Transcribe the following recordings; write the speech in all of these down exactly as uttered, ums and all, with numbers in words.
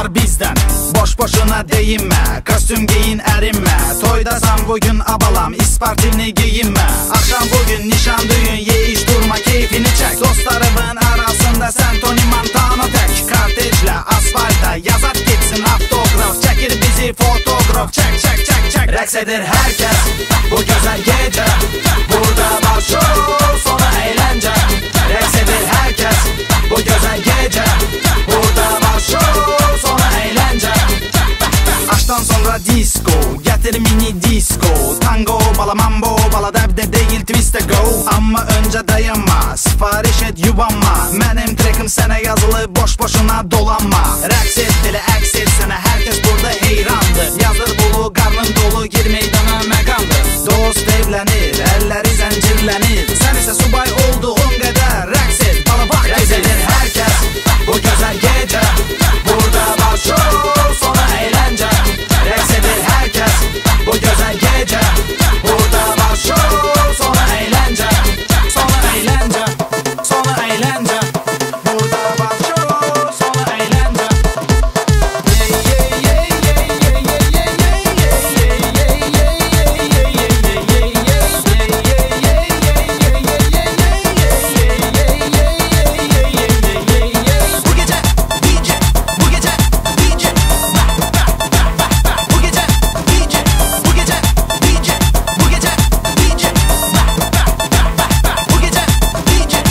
var bizden. Boş boşuna deyinme, kostüm giyin erinme. Toydasan bugün abalam, ispartini giyinme. Akşam bugün nişan düğün, ye iç durma keyfini çek. Dostlarımın arasında sen Tony Montana tek. Kartejle asfalta yazat gitsin автограф. Çekir bizi fotoğraf, çek çek çek çek. Reks edir herkes bu güzel gece. Burada var show, sonra eğlence. Reks edir herkes bu güzel gece. Burada var show, sonra eğlence. Aşktan sonra disco, getir mini disco. Tango, bala mambo, bala debde değil twiste go. Ama önce dayanma, sipariş et yubanma. Benim trekim sana yazılı, boş boşuna dolanma. Reks et dili, eks et sana, herkes burada heyrandı. Yazdır bulu, karnın dolu, gir meydana mekandır. Dost evlenir, elleri zincirlenir. Sen ise subay olduğun kadar reks et, bala bak. Reks edir herkes bu güzel gece. Burada var show, sonra eğlence. Reks edir herkes bu güzel gece. Burada var show, sonra eğlence. Sonra eğlence, sonra eğlence. Burada var show, sonra eğlence. Bu gece D J, bu gece D J. Bu gece D J, bu gece D J, bu gece D J. Bu gece D J.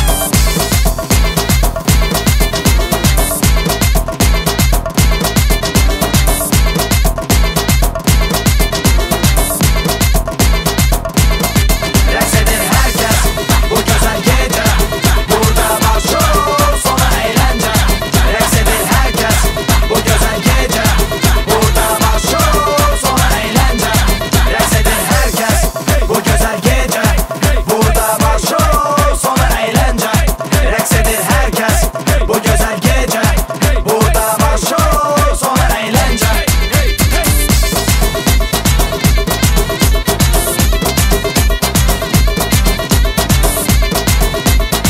Reks edir herkes bu güzel gece. Burada var show, sonra eğlence. Reks edir herkes bu güzel gece. Burada var show, sonra eğlence. Reks edir herkes bu güzel gece. Burada var show, sonra eğlence. Reks edir herkes bu güzel gece. Burada var show, sonra eğlence.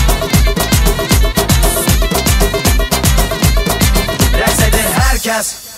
Reks edir herkes.